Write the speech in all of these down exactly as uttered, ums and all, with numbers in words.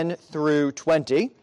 through twenty.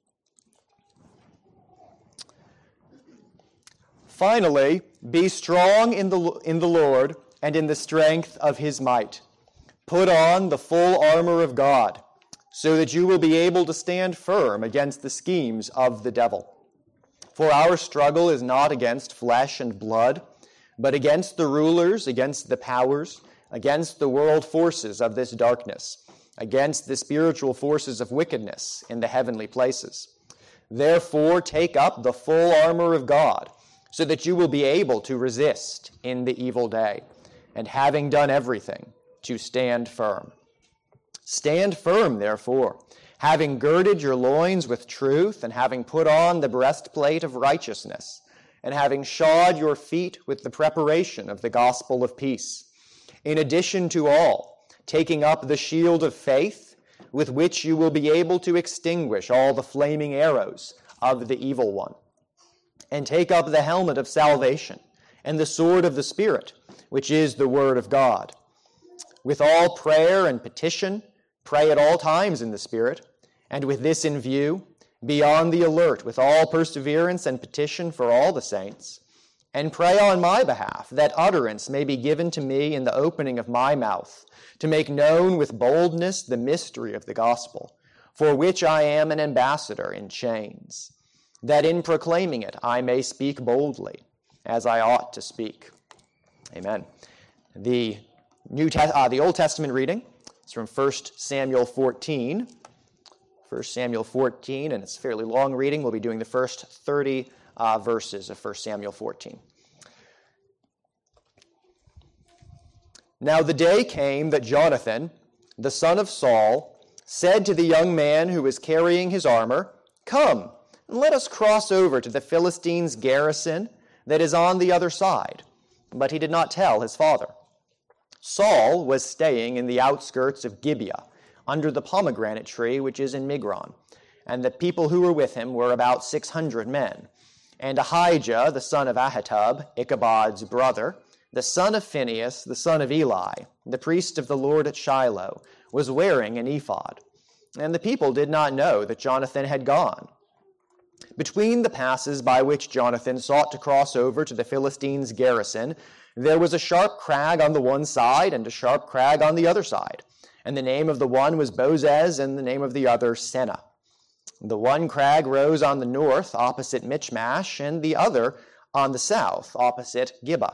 Finally, be strong in the, in the Lord and in the strength of his might. Put on the full armor of God, so that you will be able to stand firm against the schemes of the devil. For our struggle is not against flesh and blood, but against the rulers, against the powers, against the world forces of this darkness, against the spiritual forces of wickedness in the heavenly places. Therefore, take up the full armor of God, so that you will be able to resist in the evil day, and having done everything, to stand firm. Stand firm, therefore, having girded your loins with truth, and having put on the breastplate of righteousness, and having shod your feet with the preparation of the gospel of peace. In addition to all, taking up the shield of faith, with which you will be able to extinguish all the flaming arrows of the evil one. And take up the helmet of salvation, and the sword of the Spirit, which is the word of God. With all prayer and petition, pray at all times in the Spirit, and with this in view, be on the alert with all perseverance and petition for all the saints, and pray on my behalf, that utterance may be given to me in the opening of my mouth, to make known with boldness the mystery of the gospel, for which I am an ambassador in chains, that in proclaiming it I may speak boldly, as I ought to speak. Amen. The New Te- uh, the Old Testament reading is from First Samuel fourteen. First Samuel fourteen, and it's a fairly long reading. We'll be doing the first thirty uh, verses of First Samuel fourteen. Now the day came that Jonathan, the son of Saul, said to the young man who was carrying his armor, "Come, and let us cross over to the Philistines' garrison that is on the other side." But he did not tell his father. Saul was staying in the outskirts of Gibeah, under the pomegranate tree which is in Migron, and the people who were with him were about six hundred men. And Ahijah, the son of Ahitub, Ichabod's brother, the son of Phinehas, the son of Eli, the priest of the Lord at Shiloh, was wearing an ephod. And the people did not know that Jonathan had gone. Between the passes by which Jonathan sought to cross over to the Philistines' garrison, there was a sharp crag on the one side and a sharp crag on the other side. And the name of the one was Bozez, and the name of the other Seneh. The one crag rose on the north, opposite Michmash, and the other on the south, opposite Gibeah.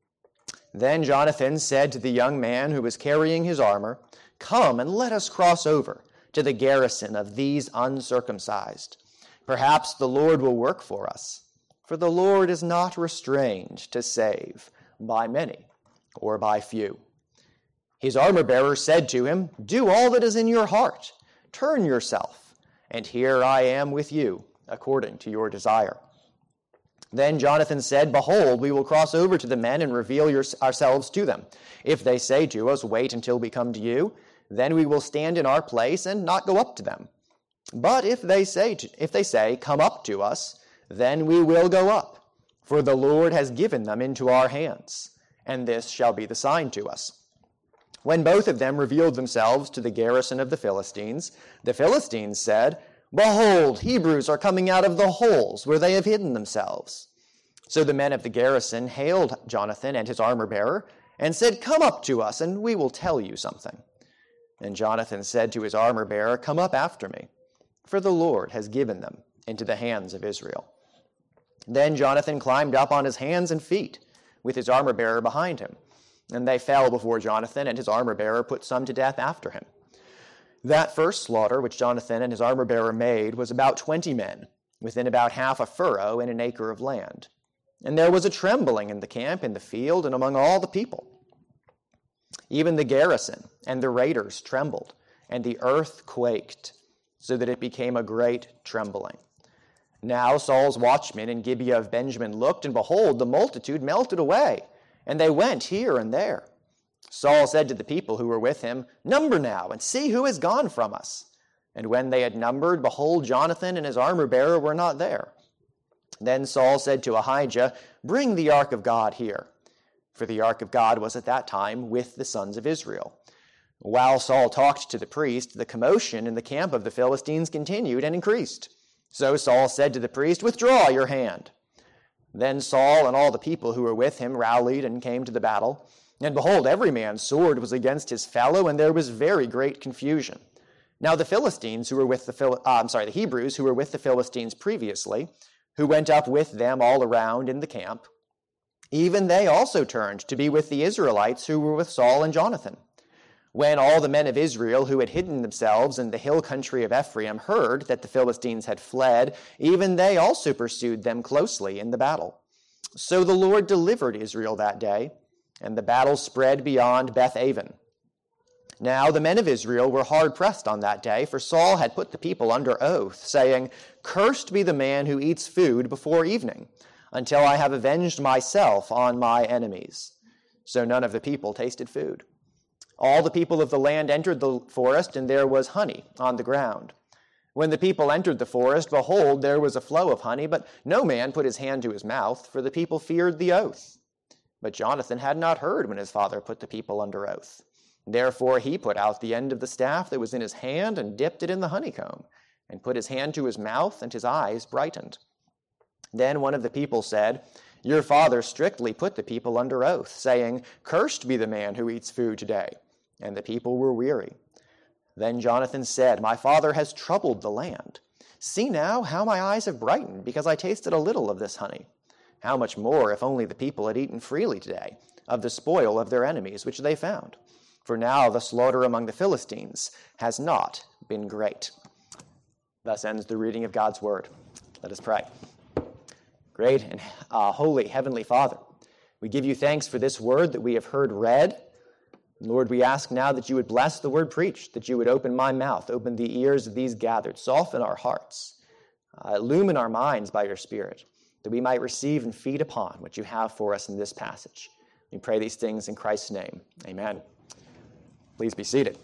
Then Jonathan said to the young man who was carrying his armor, "Come and let us cross over to the garrison of these uncircumcised. Perhaps the Lord will work for us, for the Lord is not restrained to save by many or by few." His armor-bearer said to him, "Do all that is in your heart. Turn yourself, and here I am with you, according to your desire." Then Jonathan said, "Behold, we will cross over to the men and reveal your, ourselves to them. If they say to us, 'Wait until we come to you,' then we will stand in our place and not go up to them. But if they say, to, if they say, 'Come up to us,' then we will go up, for the Lord has given them into our hands, and this shall be the sign to us." When both of them revealed themselves to the garrison of the Philistines, the Philistines said, "Behold, Hebrews are coming out of the holes where they have hidden themselves." So the men of the garrison hailed Jonathan and his armor-bearer and said, "Come up to us, and we will tell you something." And Jonathan said to his armor-bearer, "Come up after me, for the Lord has given them into the hands of Israel." Then Jonathan climbed up on his hands and feet, with his armor-bearer behind him. And they fell before Jonathan, and his armor-bearer put some to death after him. That first slaughter which Jonathan and his armor-bearer made was about twenty men, within about half a furrow in an acre of land. And there was a trembling in the camp, in the field, and among all the people. Even the garrison and the raiders trembled, and the earth quaked, so that it became a great trembling. Now Saul's watchmen in Gibeah of Benjamin looked, and behold, the multitude melted away, and they went here and there. Saul said to the people who were with him, "Number now, and see who has gone from us." And when they had numbered, behold, Jonathan and his armor-bearer were not there. Then Saul said to Ahijah, "Bring the ark of God here." For the ark of God was at that time with the sons of Israel. While Saul talked to the priest, the commotion in the camp of the Philistines continued and increased. So Saul said to the priest, "Withdraw your hand." Then Saul and all the people who were with him rallied and came to the battle. And behold, every man's sword was against his fellow, and there was very great confusion. Now the Philistines who were with the Phil- uh, I'm sorry, the Hebrews who were with the Philistines previously, who went up with them all around in the camp, even they also turned to be with the Israelites who were with Saul and Jonathan. When all the men of Israel who had hidden themselves in the hill country of Ephraim heard that the Philistines had fled, even they also pursued them closely in the battle. So the Lord delivered Israel that day, and the battle spread beyond Beth-aven. Now the men of Israel were hard-pressed on that day, for Saul had put the people under oath, saying, "Cursed be the man who eats food before evening, until I have avenged myself on my enemies." So none of the people tasted food. All the people of the land entered the forest, and there was honey on the ground. When the people entered the forest, behold, there was a flow of honey, but no man put his hand to his mouth, for the people feared the oath. But Jonathan had not heard when his father put the people under oath. Therefore he put out the end of the staff that was in his hand and dipped it in the honeycomb, and put his hand to his mouth, and his eyes brightened. Then one of the people said, "Your father strictly put the people under oath, saying, 'Cursed be the man who eats food today.'" And the people were weary. Then Jonathan said, "My father has troubled the land. See now how my eyes have brightened, because I tasted a little of this honey. How much more if only the people had eaten freely today of the spoil of their enemies which they found? For now the slaughter among the Philistines has not been great." Thus ends the reading of God's word. Let us pray. Great and uh, holy Heavenly Father, we give you thanks for this word that we have heard read. Lord, we ask now that you would bless the word preached, that you would open my mouth, open the ears of these gathered, soften our hearts, uh, illumine our minds by your Spirit, that we might receive and feed upon what you have for us in this passage. We pray these things in Christ's name. Amen. Please be seated.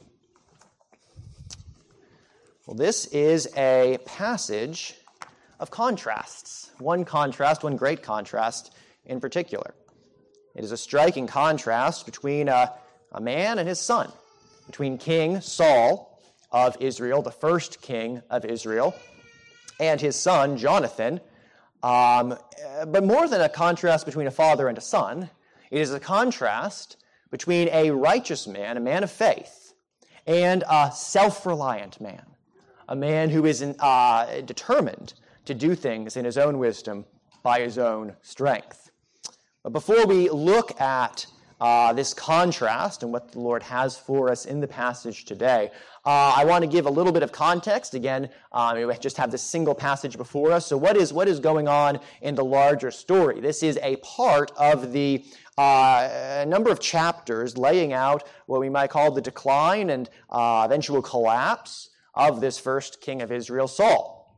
Well, this is a passage of contrasts. One contrast, one great contrast in particular. It is a striking contrast between a, a man and his son, between King Saul of Israel, the first king of Israel, and his son Jonathan. Um, but more than a contrast between a father and a son, it is a contrast between a righteous man, a man of faith, and a self-reliant man, a man who is uh, determined to do things in his own wisdom by his own strength. But before we look at uh, this contrast and what the Lord has for us in the passage today, uh, I want to give a little bit of context. Again, um, we just have this single passage before us. So what is what is going on in the larger story? This is a part of the uh, a number of chapters laying out what we might call the decline and uh, eventual collapse of this first king of Israel, Saul.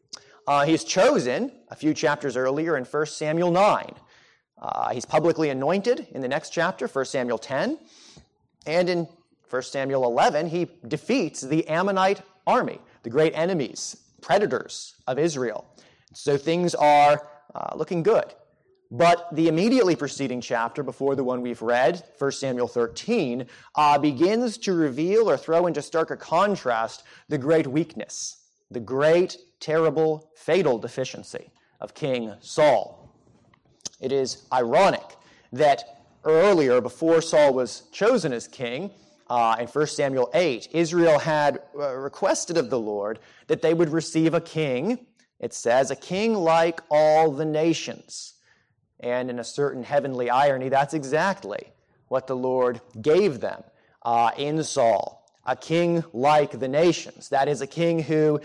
Uh, he's chosen a few chapters earlier in First Samuel nine. Uh, he's publicly anointed in the next chapter, First Samuel ten. And in First Samuel eleven, he defeats the Ammonite army, the great enemies, predators of Israel. So things are uh, looking good. But the immediately preceding chapter before the one we've read, First Samuel thirteen, uh, begins to reveal or throw into starker contrast the great weakness, the great, terrible, fatal deficiency of King Saul. It is ironic that earlier, before Saul was chosen as king, uh, in First Samuel eight, Israel had uh, requested of the Lord that they would receive a king, it says, a king like all the nations. And in a certain heavenly irony, that's exactly what the Lord gave them uh, in Saul. A king like the nations. That is, a king who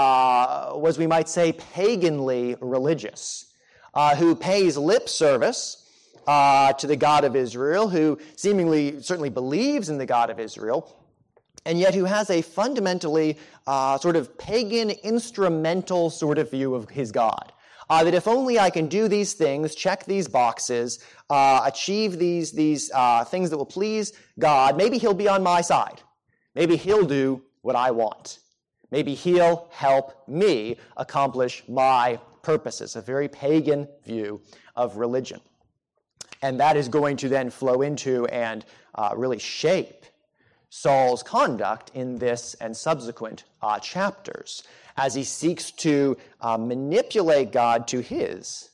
uh, was, we might say, paganly religious, uh, who pays lip service uh, to the God of Israel, who seemingly, certainly believes in the God of Israel, and yet who has a fundamentally uh, sort of pagan, instrumental sort of view of his God. Uh, that if only I can do these things, check these boxes, uh, achieve these, these uh, things that will please God, maybe he'll be on my side. Maybe he'll do what I want. Maybe he'll help me accomplish my purposes. A very pagan view of religion. And that is going to then flow into and uh, really shape Saul's conduct in this and subsequent uh, chapters, as he seeks to uh, manipulate God to his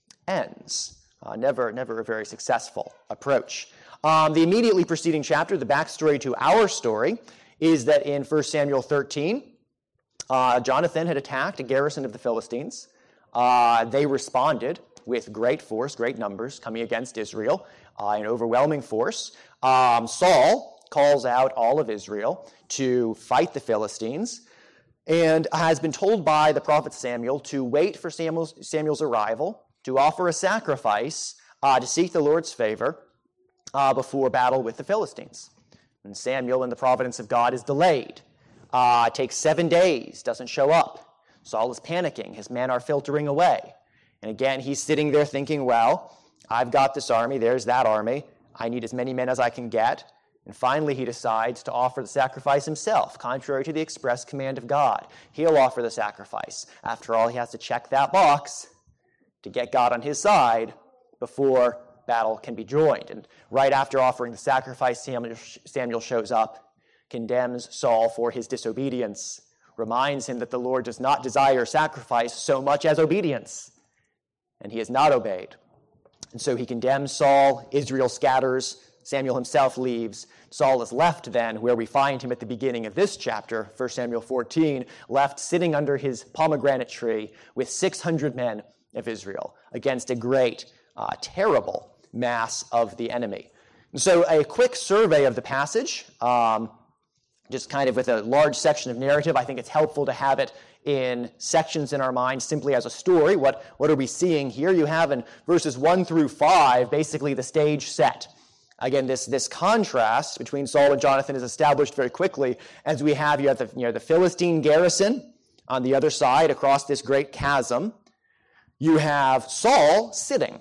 ends. Uh, never, never a very successful approach. Um, the immediately preceding chapter, the backstory to our story, is that in First Samuel thirteen, uh, Jonathan had attacked a garrison of the Philistines. Uh, they responded with great force, great numbers, coming against Israel, uh, an overwhelming force. Um, Saul calls out all of Israel to fight the Philistines, and has been told by the prophet Samuel to wait for Samuel's, Samuel's arrival, to offer a sacrifice, uh, to seek the Lord's favor uh, before battle with the Philistines. And Samuel, in the providence of God, is delayed. Uh, it takes seven days, doesn't show up. Saul is panicking. His men are filtering away. And again, he's sitting there thinking, well, I've got this army, there's that army. I need as many men as I can get. And finally, he decides to offer the sacrifice himself, contrary to the express command of God. He'll offer the sacrifice. After all, he has to check that box to get God on his side before battle can be joined. And right after offering the sacrifice, Samuel, Samuel shows up, condemns Saul for his disobedience, reminds him that the Lord does not desire sacrifice so much as obedience, and he has not obeyed. And so he condemns Saul, Israel scatters, Samuel himself leaves. Saul is left then, where we find him at the beginning of this chapter, First Samuel fourteen, left sitting under his pomegranate tree with six hundred men of Israel against a great, uh, terrible mass of the enemy. And so a quick survey of the passage, um, just kind of with a large section of narrative. I think it's helpful to have it in sections in our mind simply as a story. What, what are we seeing here? You have in verses one through five, basically the stage set. Again, this, this contrast between Saul and Jonathan is established very quickly as we have you have the, you know, the Philistine garrison on the other side across this great chasm. You have Saul sitting.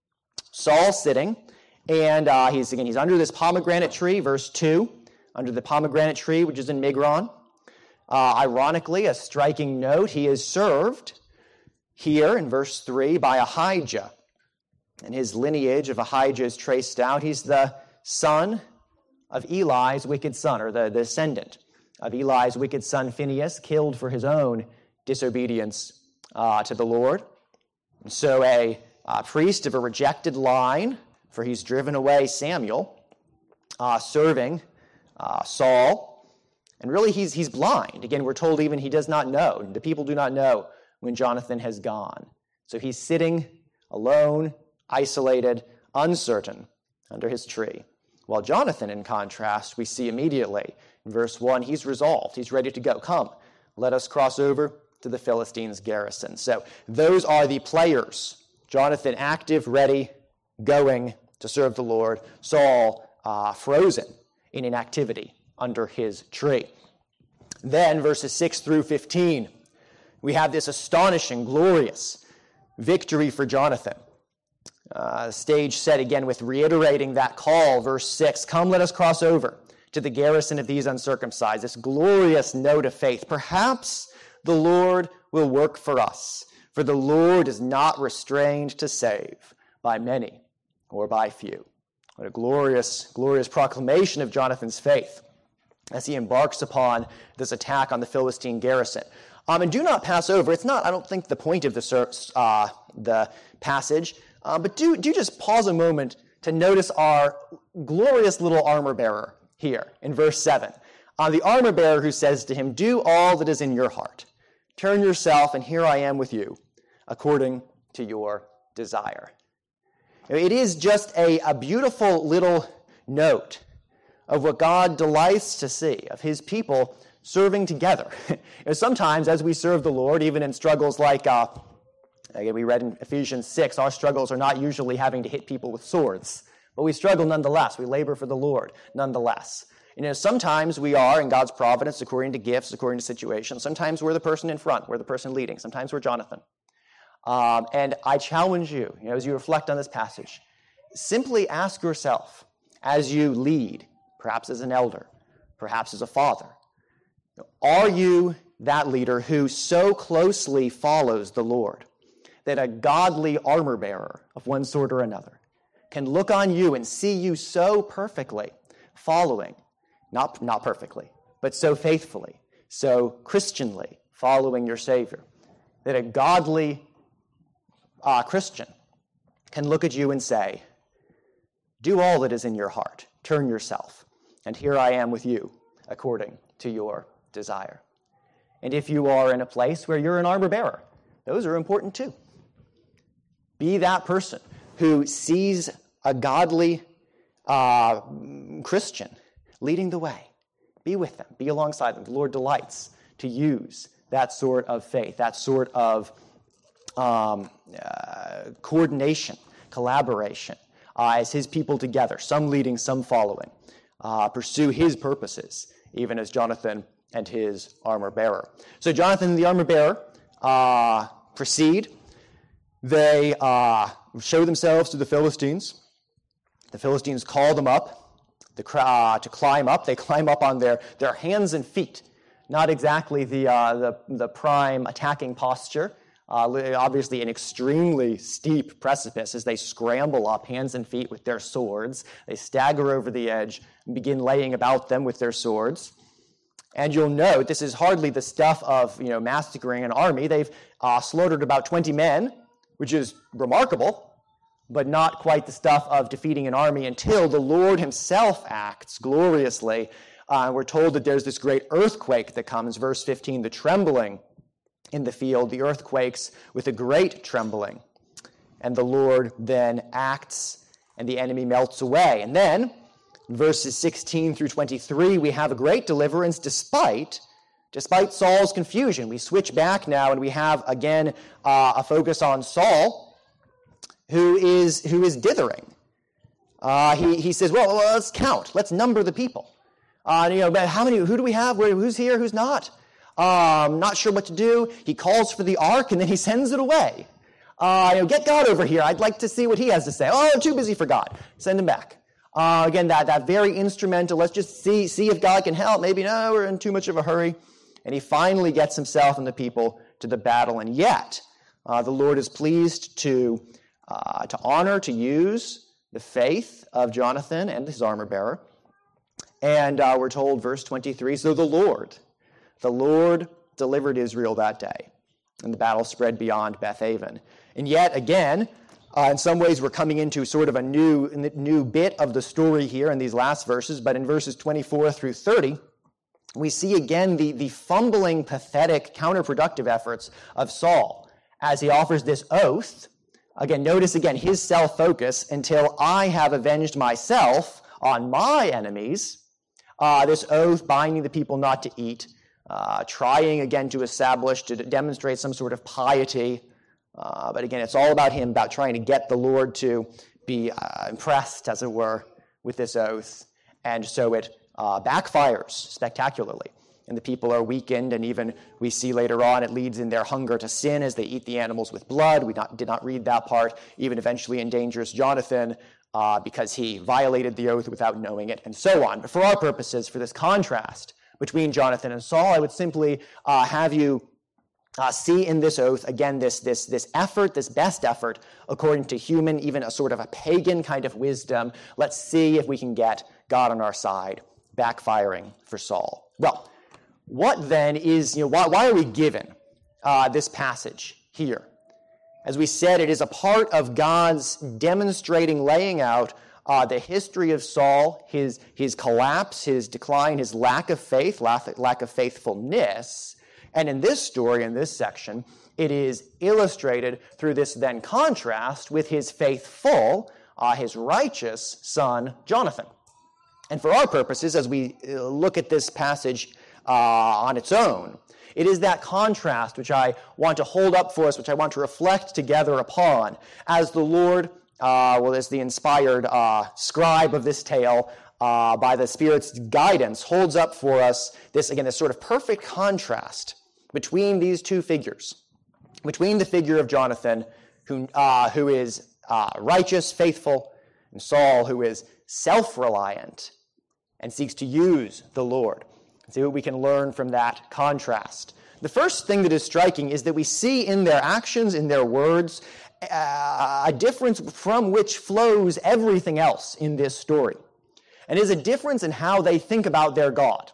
Saul sitting, and uh, he's again he's under this pomegranate tree, verse two, under the pomegranate tree, which is in Migron. Uh, ironically, a striking note, he is served here in verse three by Ahijah. And his lineage of Ahijah is traced out. He's the son of Eli's wicked son, or the, the descendant of Eli's wicked son Phinehas, killed for his own disobedience uh, to the Lord. And so a uh, priest of a rejected line, for he's driven away Samuel, uh, serving uh, Saul. And really, he's he's blind. Again, we're told even he does not know. The people do not know when Jonathan has gone. So he's sitting alone, isolated, uncertain, under his tree. While Jonathan, in contrast, we see immediately in verse one, he's resolved. He's ready to go. Come, let us cross over to the Philistines' garrison. So those are the players. Jonathan active, ready, going to serve the Lord. Saul uh, frozen in inactivity under his tree. Then verses six through fifteen, we have this astonishing, glorious victory for Jonathan. Uh, stage set again with reiterating that call, verse six, come let us cross over to the garrison of these uncircumcised. This glorious note of faith. Perhaps the Lord will work for us, for the Lord is not restrained to save by many or by few. What a glorious, glorious proclamation of Jonathan's faith as he embarks upon this attack on the Philistine garrison. Um, and do not pass over. It's not, I don't think, the point of the, uh, the passage, uh, but do, do just pause a moment to notice our glorious little armor bearer here in verse seven. Uh, the armor bearer who says to him, do all that is in your heart. Turn yourself, and here I am with you, according to your desire. It is just a, a beautiful little note of what God delights to see, of his people serving together. You know, sometimes as we serve the Lord, even in struggles like uh, we read in Ephesians six, our struggles are not usually having to hit people with swords, but we struggle nonetheless. We labor for the Lord nonetheless. You know, sometimes we are, in God's providence, according to gifts, according to situations. Sometimes we're the person in front, we're the person leading. Sometimes we're Jonathan. Um, and I challenge you, you know, as you reflect on this passage, simply ask yourself, as you lead, perhaps as an elder, perhaps as a father, are you that leader who so closely follows the Lord that a godly armor bearer of one sort or another can look on you and see you so perfectly following not, not perfectly, but so faithfully, so Christianly following your Savior, that a godly uh, Christian can look at you and say, do all that is in your heart, turn yourself, and here I am with you, according to your desire. And if you are in a place where you're an armor bearer, those are important too. Be that person who sees a godly uh, Christian leading the way. Be with them. Be alongside them. The Lord delights to use that sort of faith, that sort of um, uh, coordination, collaboration, uh, as his people together, some leading, some following, uh, pursue his purposes, even as Jonathan and his armor bearer. So Jonathan and the armor bearer uh, proceed. They uh, show themselves to the Philistines. The Philistines call them up to, uh, to climb up. They climb up on their, their hands and feet. Not exactly the, uh, the, the prime attacking posture. Uh, obviously an extremely steep precipice as they scramble up hands and feet with their swords. They stagger over the edge and begin laying about them with their swords. And you'll note this is hardly the stuff of, you know, massacring an army. They've uh, slaughtered about twenty men, which is remarkable, but not quite the stuff of defeating an army until the Lord himself acts gloriously. Uh, we're told that there's this great earthquake that comes, verse fifteen, the trembling in the field, the earthquakes with a great trembling. And the Lord then acts, and the enemy melts away. And then, verses sixteen through twenty-three, we have a great deliverance despite, despite Saul's confusion. We switch back now, and we have, again, uh, a focus on Saul, who is, who is dithering. Uh, he, he says, well, well, let's count. Let's number the people. Uh, you know, but how many, who do we have? Where, who's here? Who's not? Um, not sure what to do. He calls for the ark, and then he sends it away. Uh, you know, get God over here. I'd like to see what he has to say. Oh, I'm too busy for God. Send him back. Uh, again, that, that very instrumental, let's just see, see if God can help. Maybe, no, we're in too much of a hurry. And he finally gets himself and the people to the battle. And yet, uh, the Lord is pleased to, uh, to honor, to use the faith of Jonathan and his armor bearer. And uh, we're told, verse twenty-three, so the Lord, the Lord delivered Israel that day, and the battle spread beyond Bethaven. And yet, again, uh, in some ways we're coming into sort of a new, new bit of the story here in these last verses, but in verses twenty-four through thirty, we see again the, the fumbling, pathetic, counterproductive efforts of Saul as he offers this oath. Again, notice again his self-focus, until I have avenged myself on my enemies. Uh, this oath binding the people not to eat, uh, trying again to establish, to demonstrate some sort of piety. Uh, but again, it's all about him, about trying to get the Lord to be uh, impressed, as it were, with this oath. And so it uh, backfires spectacularly. And the people are weakened, and even we see later on it leads in their hunger to sin as they eat the animals with blood. We not, did not read that part. Even eventually endangers Jonathan uh, because he violated the oath without knowing it, and so on. But for our purposes, for this contrast between Jonathan and Saul, I would simply uh, have you uh, see in this oath, again, this, this, this effort, this best effort, according to human, even a sort of a pagan kind of wisdom. Let's see if we can get God on our side, backfiring for Saul. Well, what then is, you know, why, why are we given uh, this passage here? As we said, it is a part of God's demonstrating, laying out uh, the history of Saul, his, his collapse, his decline, his lack of faith, lack, lack of faithfulness. And in this story, in this section, it is illustrated through this then contrast with his faithful, uh, his righteous son, Jonathan. And for our purposes, as we look at this passage uh, on its own, it is that contrast which I want to hold up for us, which I want to reflect together upon, as the Lord, uh, well, as the inspired uh, scribe of this tale, uh, by the Spirit's guidance, holds up for us this, again, this sort of perfect contrast between these two figures, between the figure of Jonathan, who, uh, who is uh, righteous, faithful, and Saul, who is self-reliant and seeks to use the Lord. See what we can learn from that contrast. The first thing that is striking is that we see in their actions, in their words, uh, a difference from which flows everything else in this story. and is a difference in how they think about their God.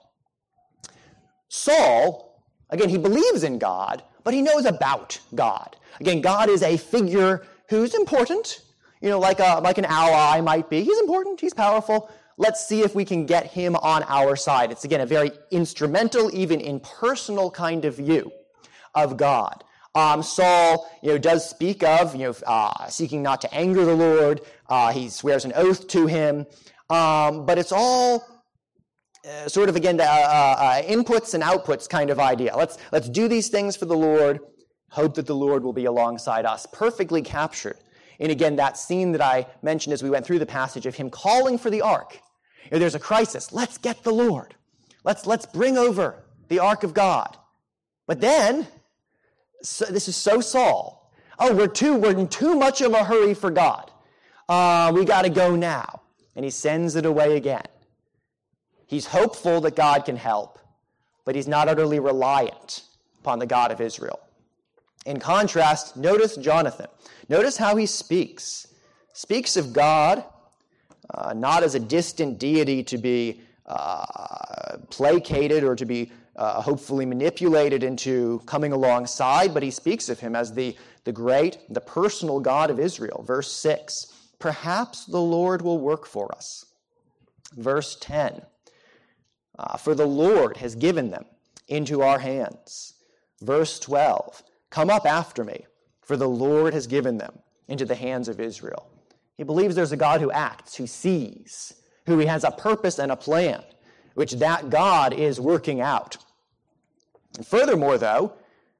Saul, again, he believes in God, but he knows about God. Again, God is a figure who's important, you know, like a like an ally might be. He's important, he's powerful. Let's see if we can get him on our side. It's, again, a very instrumental, even impersonal kind of view of God. Um, Saul, you know, does speak of, you know, uh, seeking not to anger the Lord. Uh, he swears an oath to him. Um, but it's all uh, sort of, again, uh, uh, inputs and outputs kind of idea. Let's, let's do these things for the Lord, hope that the Lord will be alongside us. Perfectly captured in, again, that scene that I mentioned as we went through the passage of him calling for the ark. You know, there's a crisis. Let's get the Lord. Let's, let's bring over the ark of God. But then, so, this is so Saul. Oh, we're too, we're in too much of a hurry for God. Uh, we got to go now. And he sends it away again. He's hopeful that God can help, but he's not utterly reliant upon the God of Israel. In contrast, notice Jonathan. Notice how he speaks. Speaks of God uh, not as a distant deity to be uh, placated or to be uh, hopefully manipulated into coming alongside, but he speaks of him as the, the great, the personal God of Israel. Verse six, perhaps the Lord will work for us. Verse ten, uh, for the Lord has given them into our hands. Verse twelve, come up after me, for the Lord has given them into the hands of Israel. He believes there's a God who acts, who sees, who he has a purpose and a plan, which that God is working out. And furthermore, though,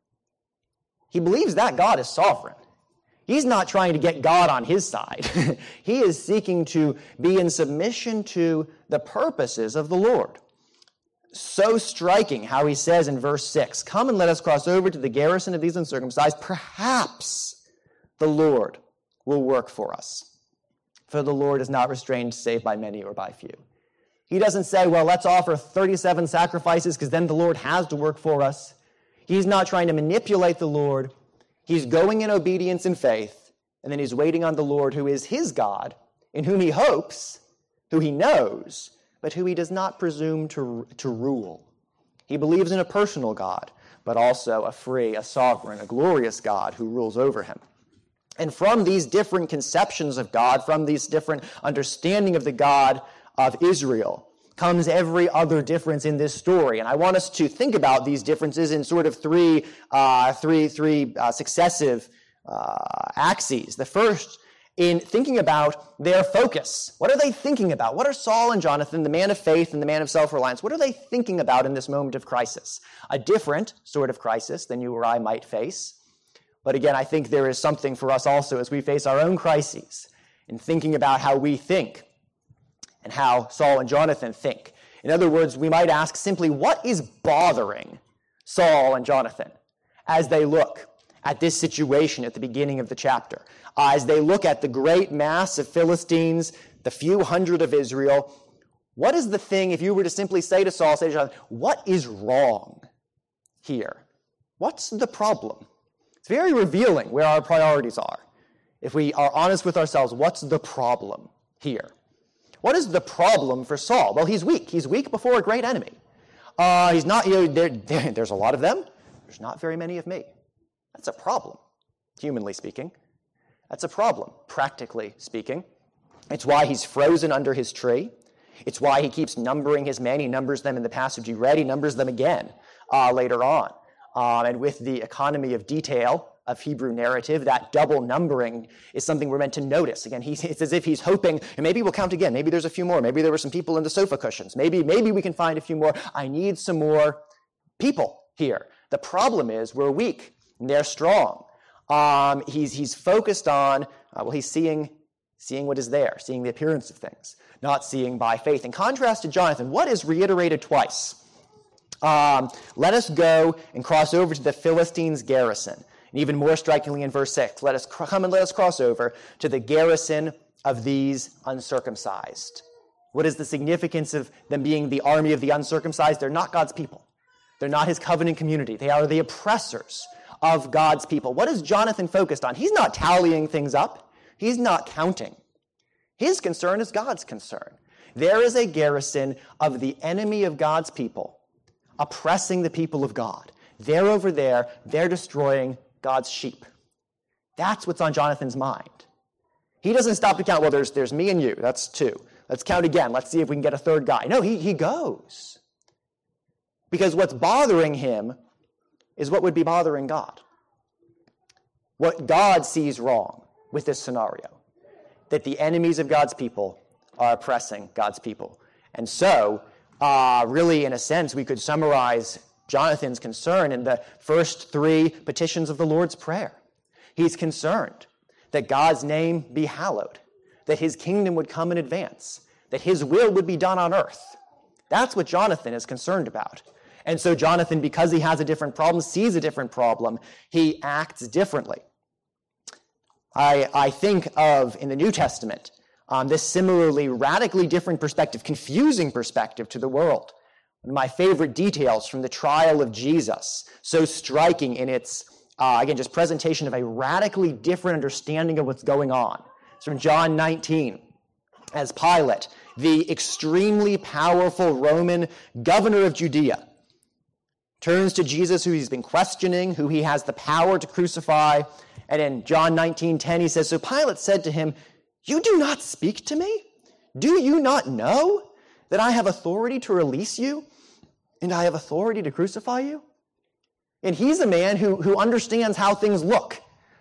he believes that God is sovereign. He's not trying to get God on his side. He is seeking to be in submission to the purposes of the Lord. So striking how he says in verse six, come and let us cross over to the garrison of these uncircumcised. Perhaps the Lord will work for us. For the Lord is not restrained save by many or by few. He doesn't say, well, let's offer thirty-seven sacrifices because then the Lord has to work for us. He's not trying to manipulate the Lord. He's going in obedience and faith, and then he's waiting on the Lord who is his God, in whom he hopes, who he knows, but who he does not presume to, to rule. He believes in a personal God, but also a free, a sovereign, a glorious God who rules over him. And from these different conceptions of God, from these different understanding of the God of Israel, comes every other difference in this story. And I want us to think about these differences in sort of three, uh, three, three uh, successive uh, axes. The first, in thinking about their focus. What are they thinking about? What are Saul and Jonathan, the man of faith and the man of self-reliance, what are they thinking about in this moment of crisis? A different sort of crisis than you or I might face. But again, I think there is something for us also as we face our own crises in thinking about how we think and how Saul and Jonathan think. In other words, we might ask simply, what is bothering Saul and Jonathan as they look at this situation at the beginning of the chapter? Uh, as they look at the great mass of Philistines, the few hundred of Israel, what is the thing, if you were to simply say to Saul, say to Jonathan, what is wrong here? What's the problem? It's very revealing where our priorities are. If we are honest with ourselves, what's the problem here? What is the problem for Saul? Well, he's weak. He's weak before a great enemy. Uh, he's not, you know, there, there, there's a lot of them. There's not very many of me. That's a problem, humanly speaking. That's a problem, practically speaking. It's why he's frozen under his tree. It's why he keeps numbering his men. He numbers them in the passage you read. He numbers them again uh, later on. Um, and with the economy of detail of Hebrew narrative, that double numbering is something we're meant to notice. Again, he's, it's as if he's hoping, and maybe we'll count again. Maybe there's a few more. Maybe there were some people in the sofa cushions. Maybe, maybe we can find a few more. I need some more people here. The problem is we're weak, and they're strong. Um, he's, he's focused on, uh, well, he's seeing, seeing what is there, seeing the appearance of things, not seeing by faith. In contrast to Jonathan, what is reiterated twice? Um, let us go and cross over to the Philistines' garrison. And even more strikingly in verse six, let us cr- come and let us cross over to the garrison of these uncircumcised. What is the significance of them being the army of the uncircumcised? They're not God's people. They're not his covenant community. They are the oppressors of God's people. What is Jonathan focused on? He's not tallying things up. He's not counting. His concern is God's concern. There is a garrison of the enemy of God's people oppressing the people of God. They're over there. They're destroying God's sheep. That's what's on Jonathan's mind. He doesn't stop to count, well, there's, there's me and you. That's two. Let's count again. Let's see if we can get a third guy. No, he, he goes. Because what's bothering him is what would be bothering God. What God sees wrong with this scenario, that the enemies of God's people are oppressing God's people. And so, uh, really, in a sense, we could summarize Jonathan's concern in the first three petitions of the Lord's Prayer. He's concerned that God's name be hallowed, that his kingdom would come in advance, that his will would be done on earth. That's what Jonathan is concerned about. And so Jonathan, because he has a different problem, sees a different problem, he acts differently. I, I think of, in the New Testament, um, this similarly radically different perspective, confusing perspective to the world. One of my favorite details from the trial of Jesus, so striking in its, uh, again, just presentation of a radically different understanding of what's going on. It's from John nineteen. As Pilate, the extremely powerful Roman governor of Judea, turns to Jesus, who he's been questioning, who he has the power to crucify. And in John nineteen ten, he says, so Pilate said to him, you do not speak to me? Do you not know that I have authority to release you and I have authority to crucify you? And he's a man who, who understands how things look.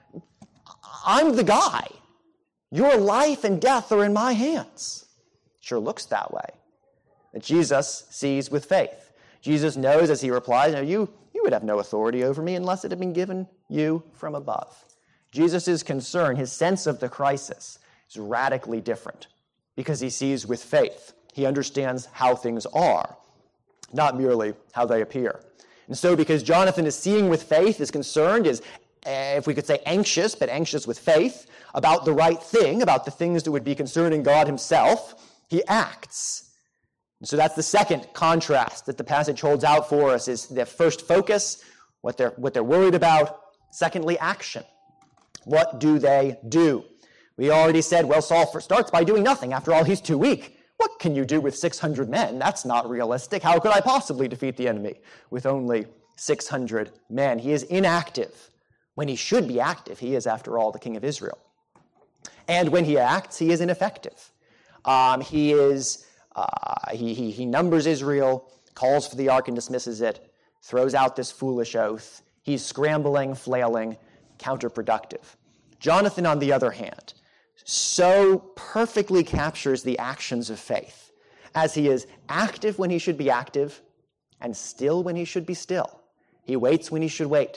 I'm the guy. Your life and death are in my hands. Sure looks that way. But Jesus sees with faith. Jesus knows as he replies, no, you, you would have no authority over me unless it had been given you from above. Jesus' concern, his sense of the crisis, is radically different because he sees with faith. He understands how things are, not merely how they appear. And so because Jonathan is seeing with faith, is concerned, is, if we could say anxious, but anxious with faith, about the right thing, about the things that would be concerning God himself, he acts. And so that's the second contrast that the passage holds out for us, is the first focus, what they're, what they're worried about. Secondly, action. What do they do? We already said, well, Saul starts by doing nothing. After all, he's too weak. What can you do with six hundred men? That's not realistic. How could I possibly defeat the enemy with only six hundred men? He is inactive when he should be active. He is, after all, the king of Israel. And when he acts, he is ineffective. Um, he is uh, he, he he numbers Israel, calls for the ark and dismisses it, throws out this foolish oath. He's scrambling, flailing, counterproductive. Jonathan, on the other hand, so perfectly captures the actions of faith, as he is active when he should be active and still when he should be still. He waits when he should wait.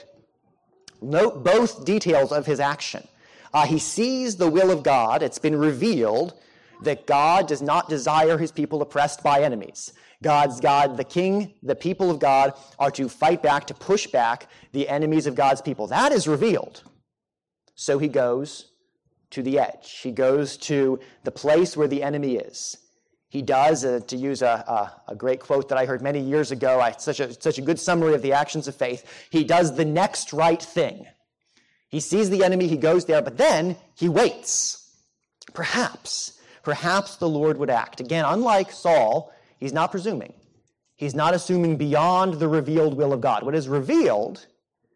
Note both details of his action. Uh, he sees the will of God. It's been revealed that God does not desire his people oppressed by enemies. God's God, the king, the people of God are to fight back, to push back the enemies of God's people. That is revealed. So he goes to the edge. He goes to the place where the enemy is. He does, uh, to use a, a, a great quote that I heard many years ago, I, such, a, such a good summary of the actions of faith, he does the next right thing. He sees the enemy, he goes there, but then he waits. Perhaps, perhaps the Lord would act. Again, unlike Saul, he's not presuming. He's not assuming beyond the revealed will of God. What is revealed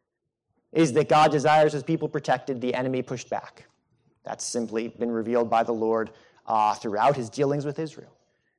is that God desires his people protected, the enemy pushed back. That's simply been revealed by the Lord uh, throughout his dealings with Israel.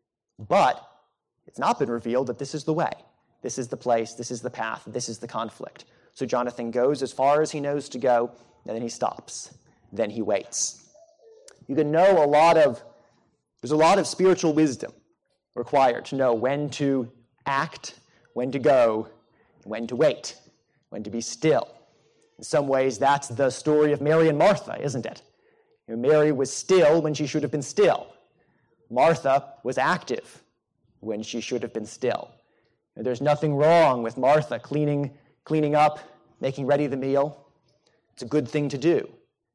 But it's not been revealed that this is the way. This is the place, this is the path, this is the conflict. So Jonathan goes as far as he knows to go, and then he stops. Then he waits. You can know a lot of, there's a lot of spiritual wisdom required to know when to act, when to go, when to wait, when to be still. In some ways, that's the story of Mary and Martha, isn't it? You know, Mary was still when she should have been still. Martha was active when she should have been still. And there's nothing wrong with Martha cleaning, cleaning up, making ready the meal. It's a good thing to do.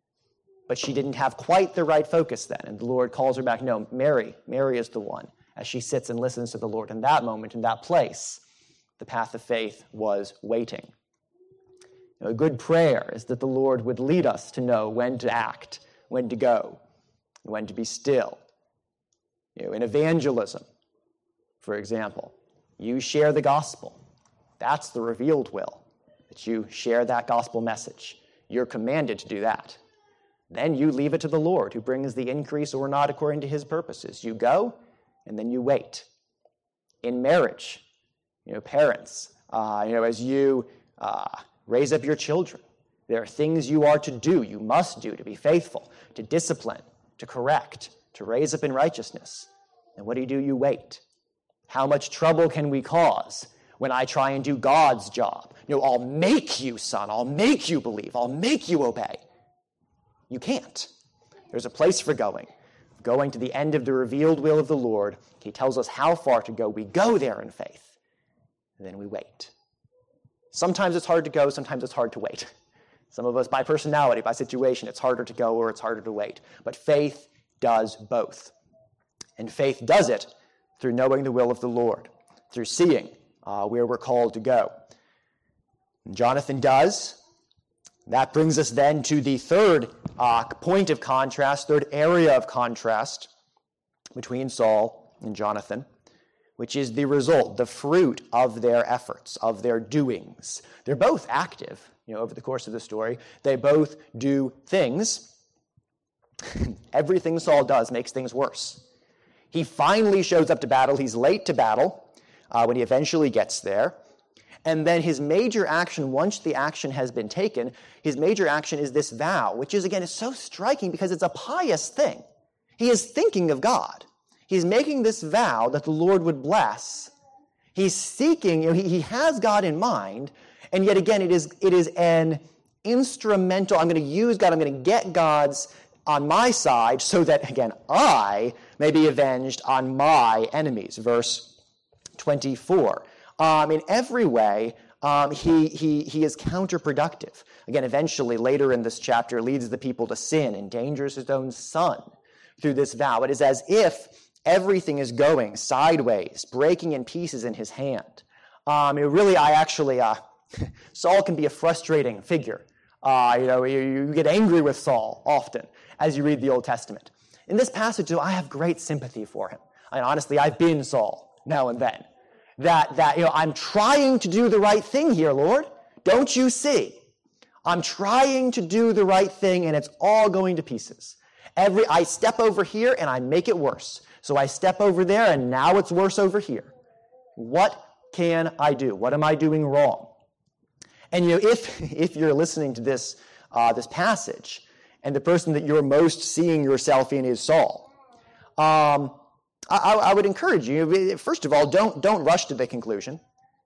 But she didn't have quite the right focus then, and the Lord calls her back. No, Mary, Mary is the one. As she sits and listens to the Lord in that moment, in that place, the path of faith was waiting. You know, a good prayer is that the Lord would lead us to know when to act, when to go, and when to be still. You know, in evangelism, for example, you share the gospel. That's the revealed will, that you share that gospel message. You're commanded to do that. Then you leave it to the Lord, who brings the increase or not according to his purposes. You go, and then you wait. In marriage, you know, parents, uh, you know, as you uh, raise up your children, there are things you are to do, you must do to be faithful, to discipline, to correct, to raise up in righteousness. And what do you do? You wait. How much trouble can we cause when I try and do God's job? You know, I'll make you, son. I'll make you believe. I'll make you obey. You can't. There's a place for going. Going to the end of the revealed will of the Lord. He tells us how far to go. We go there in faith. And then we wait. Sometimes it's hard to go. Sometimes it's hard to wait. Some of us, by personality, by situation, it's harder to go or it's harder to wait. But faith does both. And faith does it through knowing the will of the Lord, through seeing uh, where we're called to go. And Jonathan does. That brings us then to the third uh, point of contrast, third area of contrast between Saul and Jonathan, which is the result, the fruit of their efforts, of their doings. They're both active, you know, over the course of the story. They both do things. Everything Saul does makes things worse. He finally shows up to battle. He's late to battle uh, when he eventually gets there. And then his major action, once the action has been taken, his major action is this vow, which is, again, is so striking because it's a pious thing. He is thinking of God. He's making this vow that the Lord would bless. He's seeking, you know, he, he has God in mind, and yet again, it is, it is an instrumental, I'm going to use God, I'm going to get God's on my side so that, again, I may be avenged on my enemies. Verse twenty-four. Um, in every way, um, he, he, he is counterproductive. Again, eventually, later in this chapter, leads the people to sin, endangers his own son through this vow. It is as if everything is going sideways, breaking in pieces in his hand. Um, it really, I actually, uh, Saul can be a frustrating figure. Uh, you know, you, you get angry with Saul often as you read the Old Testament. In this passage, though, I have great sympathy for him. And honestly, I've been Saul now and then. That, that, you know, I'm trying to do the right thing here, Lord. Don't you see? I'm trying to do the right thing, and it's all going to pieces. Every, I step over here, and I make it worse. So I step over there, and now it's worse over here. What can I do? What am I doing wrong? And, you know, if, if you're listening to this, uh, this passage, and the person that you're most seeing yourself in is Saul, um, I, I would encourage you, first of all, don't, don't rush to the conclusion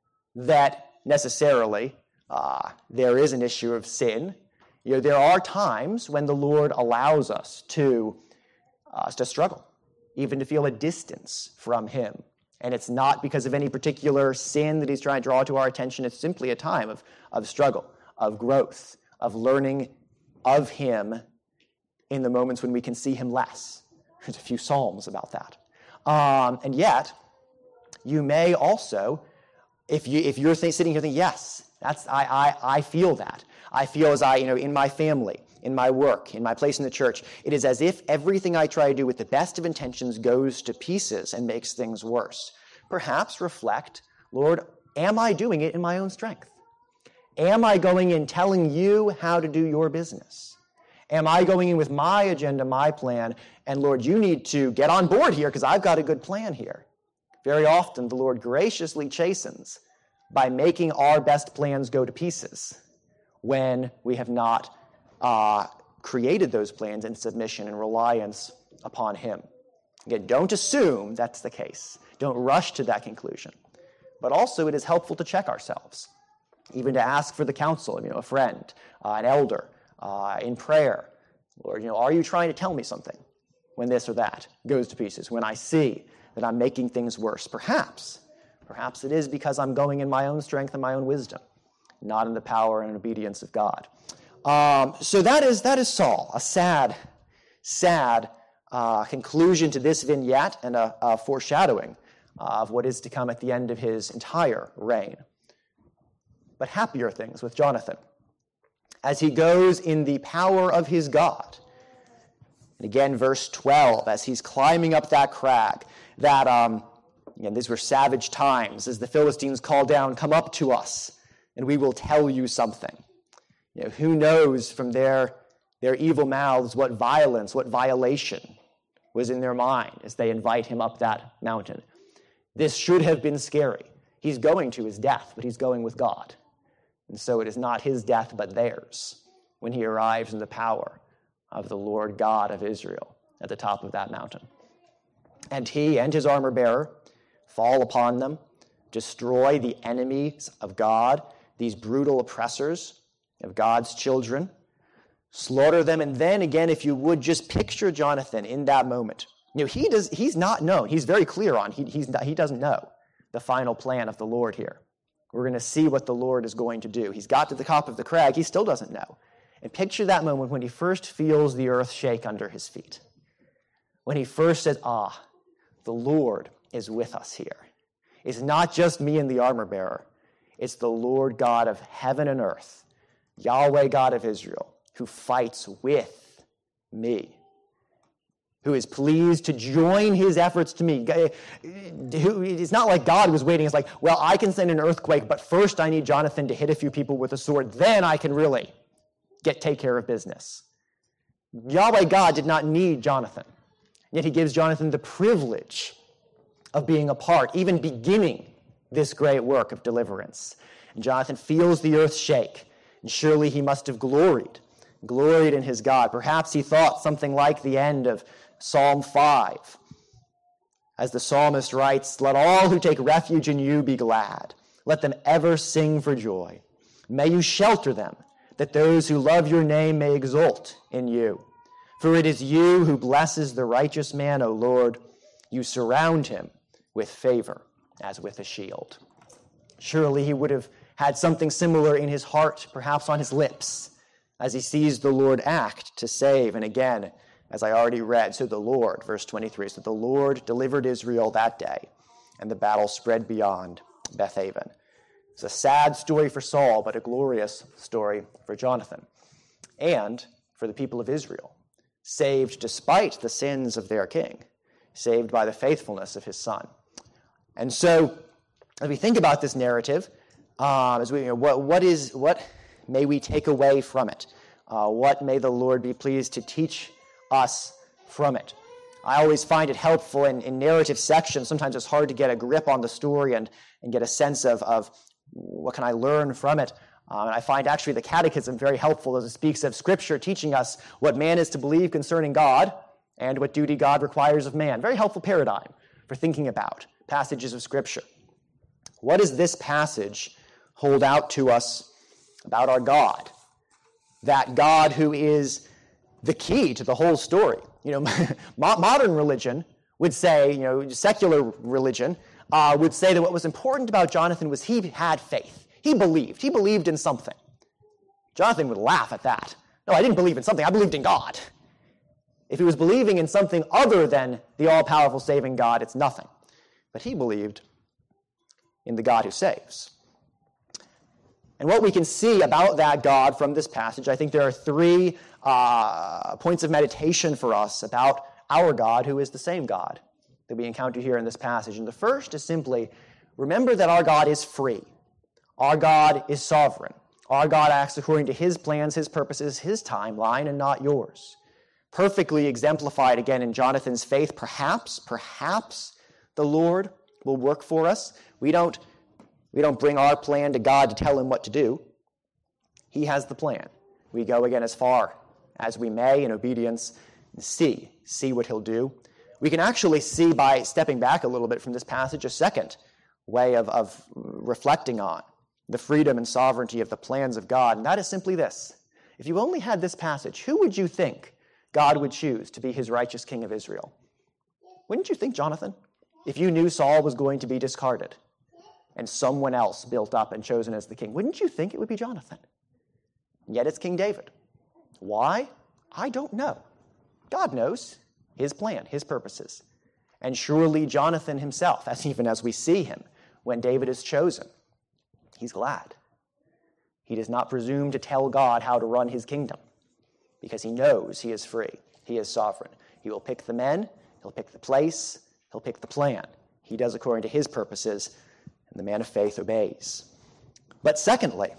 that necessarily uh, there is an issue of sin. You know, there are times when the Lord allows us to, uh, to struggle, even to feel a distance from him. And it's not because of any particular sin that he's trying to draw to our attention. It's simply a time of, of struggle, of growth, of learning of him in the moments when we can see him less. There's a few psalms about that. Um, and yet, you may also, if you if you're th- sitting here thinking, yes, that's I, I I feel that. I feel as I, you know, in my family, in my work, in my place in the church, it is as if everything I try to do with the best of intentions goes to pieces and makes things worse. Perhaps reflect, Lord, am I doing it in my own strength? Am I going in telling you how to do your business? Am I going in with my agenda, my plan, and Lord, you need to get on board here because I've got a good plan here. Very often, the Lord graciously chastens by making our best plans go to pieces when we have not uh, created those plans in submission and reliance upon him. Again, don't assume that's the case. Don't rush to that conclusion. But also, it is helpful to check ourselves, even to ask for the counsel of, you know, a friend, uh, an elder, uh, in prayer. Lord, you know, are you trying to tell me something when this or that goes to pieces, when I see that I'm making things worse? Perhaps, perhaps it is because I'm going in my own strength and my own wisdom, not in the power and obedience of God. Um, so that is that is Saul, a sad, sad uh, conclusion to this vignette and a, a foreshadowing of what is to come at the end of his entire reign. But happier things with Jonathan, as he goes in the power of his God, And again, verse twelve, as he's climbing up that crag, that, um, again, these were savage times, as the Philistines call down, come up to us, and we will tell you something. You know, who knows from their, their evil mouths what violence, what violation was in their mind as they invite him up that mountain. This should have been scary. He's going to his death, but he's going with God. And so it is not his death, but theirs, when he arrives in the power of the Lord God of Israel at the top of that mountain. And he and his armor bearer fall upon them, destroy the enemies of God, these brutal oppressors of God's children, slaughter them. And then again, if you would just picture Jonathan in that moment. You know, he does, he's not known. He's very clear on, he, he's not, he doesn't know the final plan of the Lord here. We're going to see what the Lord is going to do. He's got to the top of the crag. He still doesn't know. And picture that moment when he first feels the earth shake under his feet. When he first says, ah, the Lord is with us here. It's not just me and the armor bearer. It's the Lord God of heaven and earth, Yahweh God of Israel, who fights with me, who is pleased to join his efforts to me. It's not like God was waiting. It's like, well, I can send an earthquake, but first I need Jonathan to hit a few people with a sword. Then I can really get take care of business. Yahweh God did not need Jonathan, yet he gives Jonathan the privilege of being a part, even beginning this great work of deliverance. And Jonathan feels the earth shake, and surely he must have gloried, gloried in his God. Perhaps he thought something like the end of Psalm five, as the psalmist writes, "Let all who take refuge in you be glad. Let them ever sing for joy. May you shelter them, that those who love your name may exult in you. For it is you who blesses the righteous man, O Lord. You surround him with favor as with a shield." Surely he would have had something similar in his heart, perhaps on his lips, as he sees the Lord act to save. And again, as I already read, so the Lord, verse twenty-three, so the Lord delivered Israel that day, and the battle spread beyond Bethaven. It's a sad story for Saul, but a glorious story for Jonathan and for the people of Israel, saved despite the sins of their king, saved by the faithfulness of his son. And so, as we think about this narrative, um, as we, you know, what, what is what may we take away from it? Uh, what may the Lord be pleased to teach us from it? I always find it helpful in, in narrative sections. Sometimes it's hard to get a grip on the story and, and get a sense of, of what can I learn from it. Um, and I find actually the Catechism very helpful as it speaks of Scripture teaching us what man is to believe concerning God and what duty God requires of man. Very helpful paradigm for thinking about passages of Scripture. What does this passage hold out to us about our God? That God who is the key to the whole story. You know, modern religion would say, you know, secular religion uh, would say that what was important about Jonathan was he had faith. He believed. He believed in something. Jonathan would laugh at that. No, I didn't believe in something. I believed in God. If he was believing in something other than the all-powerful saving God, it's nothing. But he believed in the God who saves. And what we can see about that God from this passage, I think there are three uh, points of meditation for us about our God, who is the same God that we encounter here in this passage. And the first is simply, remember that our God is free. Our God is sovereign. Our God acts according to his plans, his purposes, his timeline, and not yours. Perfectly exemplified again in Jonathan's faith. Perhaps, perhaps the Lord will work for us. We don't We don't bring our plan to God to tell him what to do. He has the plan. We go again as far as we may in obedience and see, see what he'll do. We can actually see by stepping back a little bit from this passage a second way of, of reflecting on the freedom and sovereignty of the plans of God, and that is simply this. If you only had this passage, who would you think God would choose to be his righteous king of Israel? Wouldn't you think Jonathan? If you knew Saul was going to be discarded, and someone else built up and chosen as the king, wouldn't you think it would be Jonathan? Yet it's King David. Why? I don't know. God knows his plan, his purposes. And surely Jonathan himself, as even as we see him, when David is chosen, he's glad. He does not presume to tell God how to run his kingdom because he knows he is free. He is sovereign. He will pick the men, he'll pick the place, he'll pick the plan. He does according to his purposes, and the man of faith obeys. But secondly,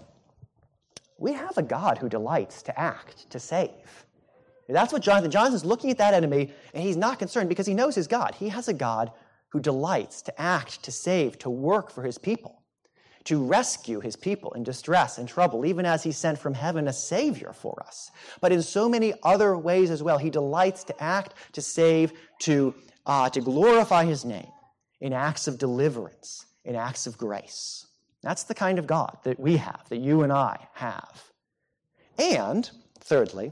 we have a God who delights to act, to save. That's what Jonathan, Jonathan's looking at that enemy, and he's not concerned because he knows his God. He has a God who delights to act, to save, to work for his people, to rescue his people in distress and trouble, even as he sent from heaven a Savior for us. But in so many other ways as well, he delights to act, to save, to, uh, to glorify his name in acts of deliverance, in acts of grace. That's the kind of God that we have, that you and I have. And, thirdly,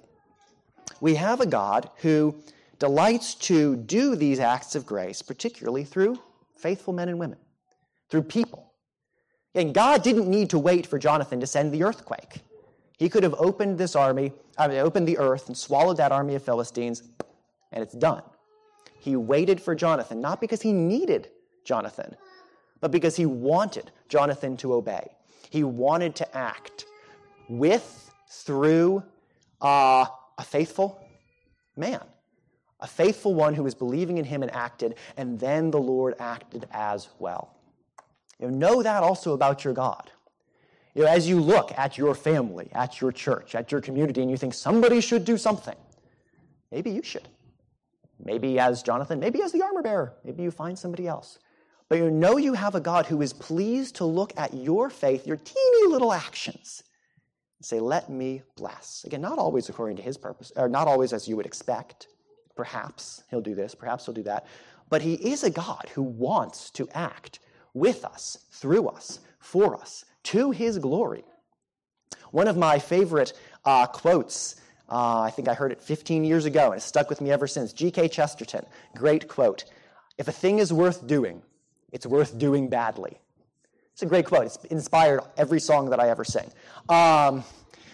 we have a God who delights to do these acts of grace, particularly through faithful men and women, through people. And God didn't need to wait for Jonathan to send the earthquake. He could have opened this army, I mean, opened the earth and swallowed that army of Philistines, and it's done. He waited for Jonathan, not because he needed Jonathan, but because he wanted Jonathan to obey. He wanted to act with, through, uh, a faithful man, a faithful one who was believing in him and acted, and then the Lord acted as well. You know, know that also about your God. You know, as you look at your family, at your church, at your community, and you think somebody should do something, maybe you should. Maybe as Jonathan, maybe as the armor bearer, maybe you find somebody else. But you know you have a God who is pleased to look at your faith, your teeny little actions, and say, let me bless. Again, not always according to his purpose, or not always as you would expect. Perhaps he'll do this, perhaps he'll do that. But he is a God who wants to act with us, through us, for us, to his glory. One of my favorite uh, quotes, uh, I think I heard it fifteen years ago, and it's stuck with me ever since. G K Chesterton, great quote. If a thing is worth doing, it's worth doing badly. It's a great quote. It's inspired every song that I ever sing. Um,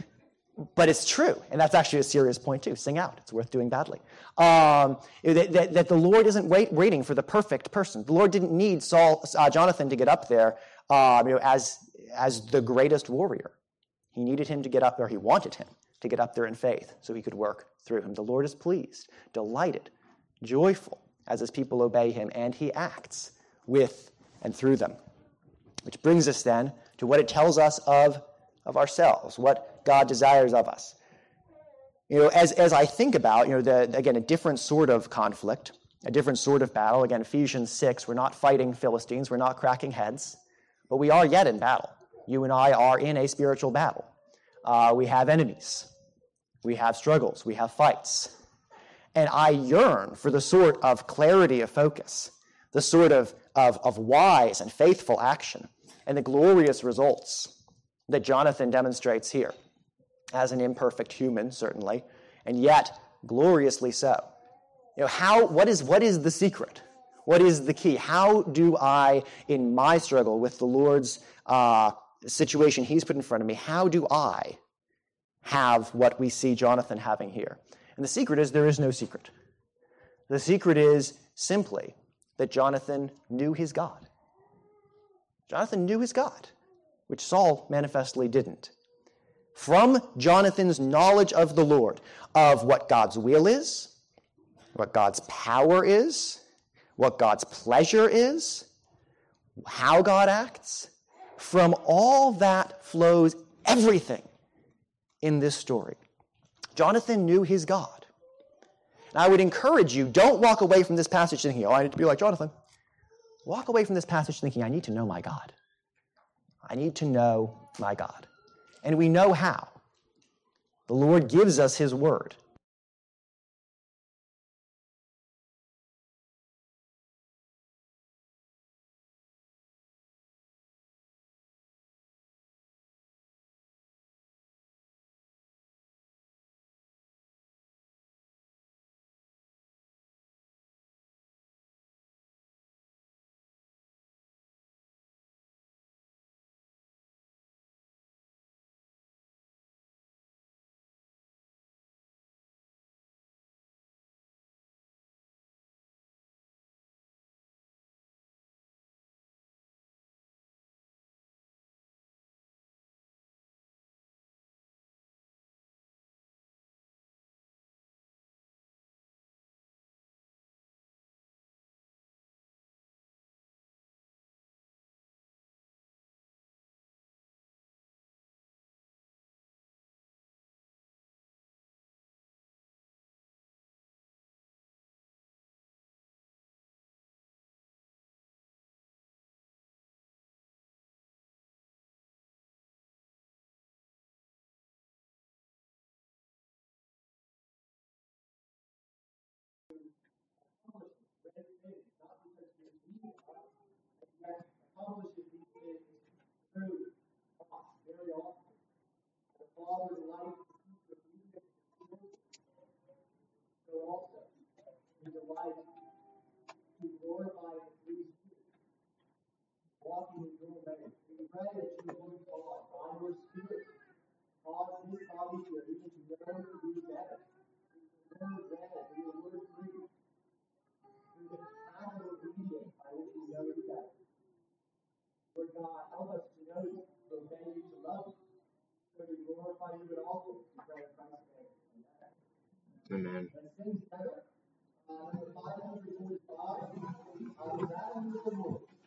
but it's true, and that's actually a serious point too. Sing out. It's worth doing badly. Um, that, that, that the Lord isn't wait, waiting for the perfect person. The Lord didn't need Saul, uh, Jonathan to get up there um, you know, as, as the greatest warrior. He needed him to get up there. He wanted him to get up there in faith so he could work through him. The Lord is pleased, delighted, joyful as his people obey him, and he acts with and through them. Which brings us then to what it tells us of, of ourselves, what God desires of us. You know, as, as I think about, you know, the, again, a different sort of conflict, a different sort of battle. Again, Ephesians six, we're not fighting Philistines, we're not cracking heads, but we are yet in battle. You and I are in a spiritual battle. Uh, we have enemies. We have struggles. We have fights. And I yearn for the sort of clarity of focus, the sort of, of, of wise and faithful action, and the glorious results that Jonathan demonstrates here as an imperfect human, certainly, and yet gloriously so. You know, how, what is, what is the secret? What is the key? How do I, in my struggle with the Lord's uh, situation he's put in front of me, how do I have what we see Jonathan having here? And the secret is there is no secret. The secret is simply that Jonathan knew his God. Jonathan knew his God, which Saul manifestly didn't. From Jonathan's knowledge of the Lord, of what God's will is, what God's power is, what God's pleasure is, how God acts, from all that flows everything in this story. Jonathan knew his God. And I would encourage you, don't walk away from this passage thinking, oh, I need to be like Jonathan. Walk away from this passage thinking, I need to know my God. I need to know my God. And we know how. The Lord gives us his word. accomplishes these things through us very often. The Father delights to see the obedience of His children. So also, He delights to glorify and please you, walking in your ways. We pray that you would cause by your Spirit, cause this body here even to know you better. Through your word read, through your word preached, through the path of obedience by which we know you better. Lord God, help us to know you, to obey you, to love you, so we glorify you in all things. We pray in Christ's name. Amen. Amen. Let's sing together.